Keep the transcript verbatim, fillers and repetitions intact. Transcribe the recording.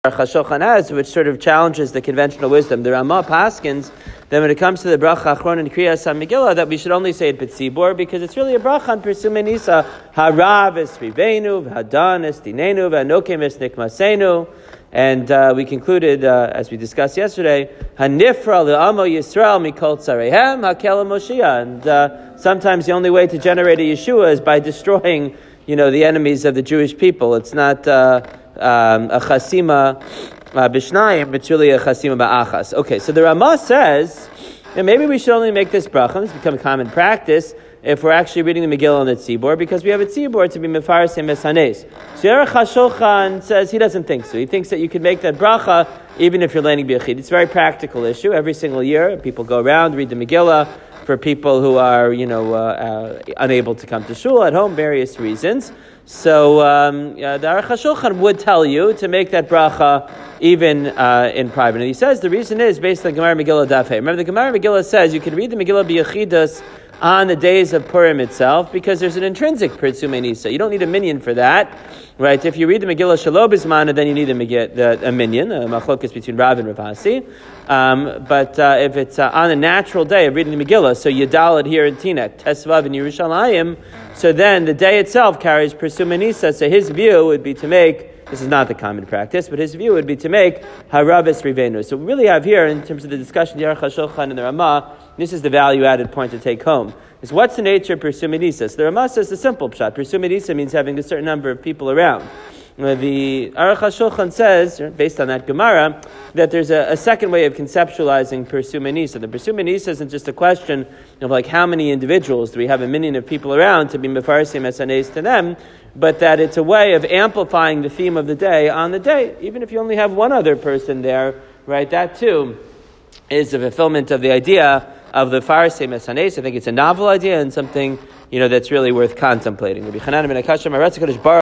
Aruch HaShulchan has, which sort of challenges the conventional wisdom. The Ramah paskins, then when it comes to the bracha achron and kriyas HaMegillah, that we should only say it b'tzibur, because it's really a bracha on Persumei Nisa. Harav es sviveinu, v'hadan es dinenu, v'anokim es nikmasenu. And uh, we concluded, uh, as we discussed yesterday, Hanifra le'amo Yisrael mikol tzareihem hakel Moshiach. And uh, sometimes the only way to generate a Yeshua is by destroying, you know, the enemies of the Jewish people. It's not uh, um, a chasima uh, b'shnayim, it's really a chasima ba'achas. Okay, so the Ramah says, and maybe we should only make this bracha, this become a common practice, if we're actually reading the Megillah on the tzibur, because we have a tzibur to be mefaresim eshanes. So Aruch HaShulchan says he doesn't think so. He thinks that you can make that bracha even if you're learning b'yachid. It's a very practical issue. Every single year, people go around, read the Megillah for people who are, you know, uh, uh, unable to come to shul at home, various reasons. So um, uh, the Aruch HaShulchan would tell you to make that bracha even uh, in private. And he says the reason is based on the Gemara Megillah Daf Hey. Remember, the Gemara Megillah says you can read the Megillah b'yachidus on the days of Purim itself, because there's an intrinsic Persumei Nisa. You don't need a minyan for that, right? If you read the Megillah Shelo B'zmana, then you need a, the, a minyan, a machlokes between Rav and Rav Asi. Um, but uh, if it's uh, on a natural day of reading the Megillah, so Yadalad here in Teaneck, Tesvav in Yerushalayim, so then the day itself carries Persumei Nisa. So his view would be to make, this is not the common practice, but his view would be to make Harav es Rivenu. So we really have here, in terms of the discussion, the Aruch HaShulchan and the Ramah, this is the value-added point to take home, is what's the nature of Persumei Nisa? So the Ramah says the simple pshat. Persumei Nisa means having a certain number of people around. The Aruch HaShulchan says, based on that Gemara, that there's a, a second way of conceptualizing Persumei Nisa. The Persumei Nisa isn't just a question of like how many individuals do we have a million of people around to be mefarsim esanes to them, but that it's a way of amplifying the theme of the day on the day, even if you only have one other person there, right? That too is a fulfillment of the idea of the Farsi Mesanes. I think it's a novel idea and something, you know, that's really worth contemplating.